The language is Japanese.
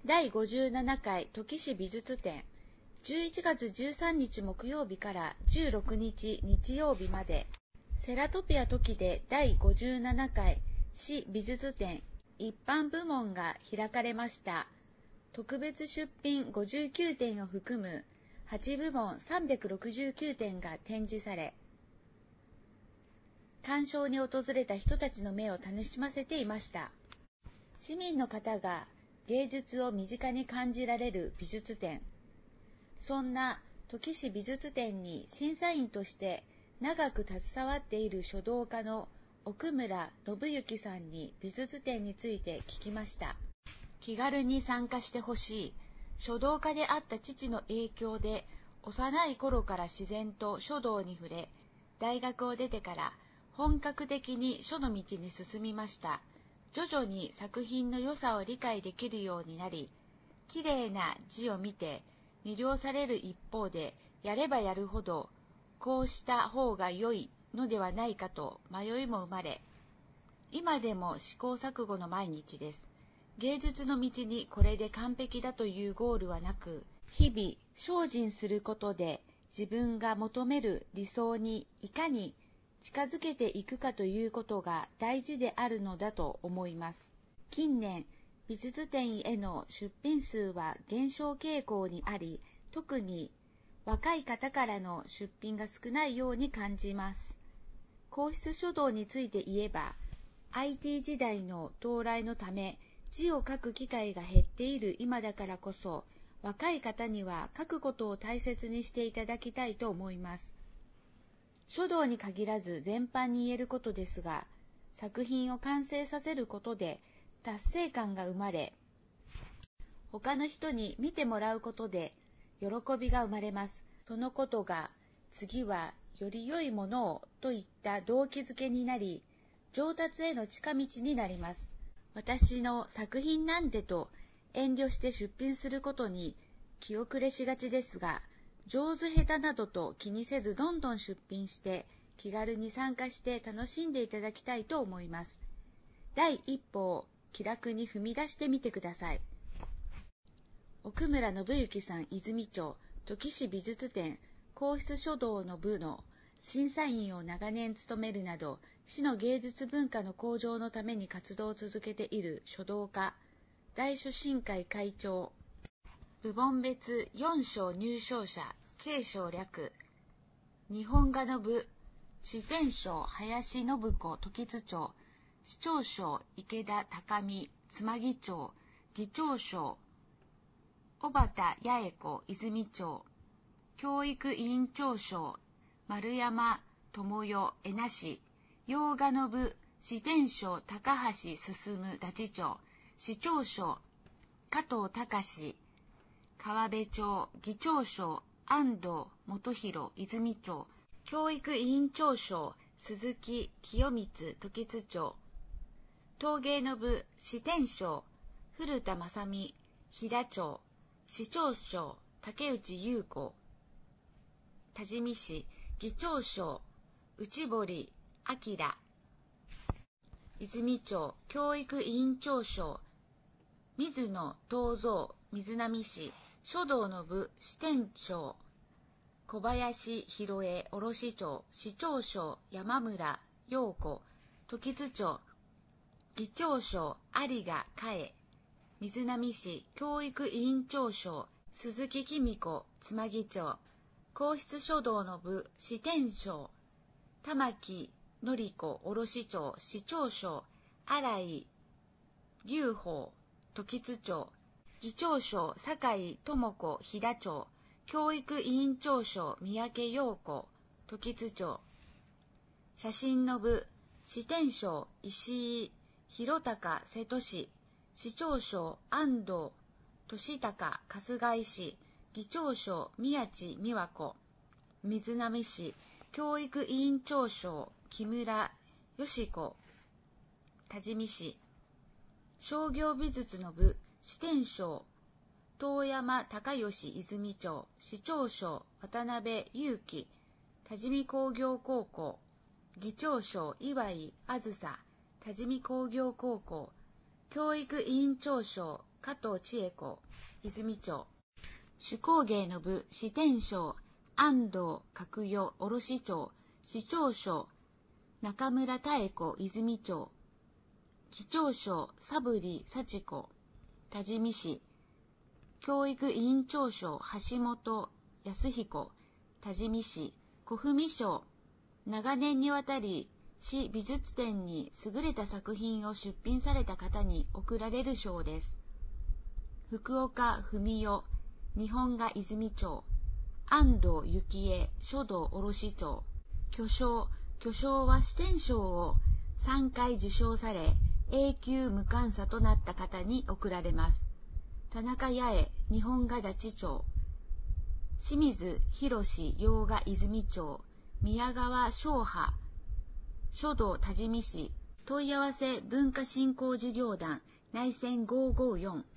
第57回土岐市美術展、11月13日木曜日から16日日曜日まで、セラトピア土岐で第57回市美術展一般部門が開かれました。特別出品59点を含む8部門369点が展示され、鑑賞に訪れた人たちの目を楽しませていました。市民の方が芸術を身近に感じられる美術展。そんな土岐市美術展に審査員として長く携わっている書道家の奥村信之さんに美術展について聞きました。気軽に参加してほしい。書道家であった父の影響で幼い頃から自然と書道に触れ、大学を出てから本格的に書の道に進みました。徐々に作品の良さを理解できるようになり、きれいな字を見て魅了される一方で、やればやるほどこうした方が良いのではないかと迷いも生まれ、今でも試行錯誤の毎日です。芸術の道にこれで完璧だというゴールはなく、日々精進することで自分が求める理想にいかに近づけていくかということが大事であるのだと思います。近年、美術展への出品数は減少傾向にあり、特に若い方からの出品が少ないように感じます。硬筆書道について言えば、IT 時代の到来のため、字を書く機会が減っている今だからこそ、若い方には書くことを大切にしていただきたいと思います。書道に限らず全般に言えることですが、作品を完成させることで達成感が生まれ、他の人に見てもらうことで喜びが生まれます。そのことが次はより良いものをといった動機づけになり、上達への近道になります。私の作品なんてと遠慮して出品することに気後れしがちですが、上手下手などと気にせずどんどん出品して気軽に参加して楽しんでいただきたいと思います。第一歩を気楽に踏み出してみてください。奥村信之さん、泉町土岐市美術展硬筆書道の部の審査員を長年務めるなど、市の芸術文化の向上のために活動を続けている書道家、大書信会会長、部門別4賞入賞者、慶賞略、日本画の部、四天賞林信子時津町、市長賞池田高見妻木町、議長賞小畑八重子泉町、教育委員長賞丸山智代江那市、洋画の部四天賞高橋進立ち町、市長賞加藤隆川辺町、議長賞安藤元弘泉町、教育委員長賞鈴木清光時津町、陶芸の部四天賞古田正美飛騨町、市長賞竹内優子多治見市、議長賞内堀明泉町、教育委員長賞水野東蔵瑞浪市、書道の部四天賞小林博恵卸町、市長賞山村陽子時津町、議長賞有賀嘉恵瑞浪市、教育委員長賞鈴木紀美子妻木町、硬筆書道の部四天賞玉木典子卸町、市長賞新井隆法時津町、議長賞酒井智子飛騨町、教育委員長賞三宅陽子時津町、写真の部四天賞石井弘隆瀬戸市、市長賞安藤俊孝春日井市、議長賞宮地美和子瑞浪市、教育委員長賞木村よし子多治見市、商業美術の部四天賞遠山孝義泉町、市長賞渡辺裕樹多治見工業高校、議長賞岩井あずさ多治見工業高校、教育委員長賞加藤千恵子、泉町。手工芸の部、支店長、安藤角代、卸町。市長所、中村妙子、泉町。機長所、佐振幸子、多治見市。教育委員長賞、橋本康彦、多治見市。小文賞、長年にわたり市美術展に優れた作品を出品された方に贈られる賞です。福岡文代、日本画泉町。安藤幸恵、書道卸町。巨匠は支店賞を3回受賞され、永久無鑑査となった方に贈られます。田中八重、日本画立町。清水博洋画泉町。宮川昌波、書道多治見市。問い合わせ文化振興事業団内線554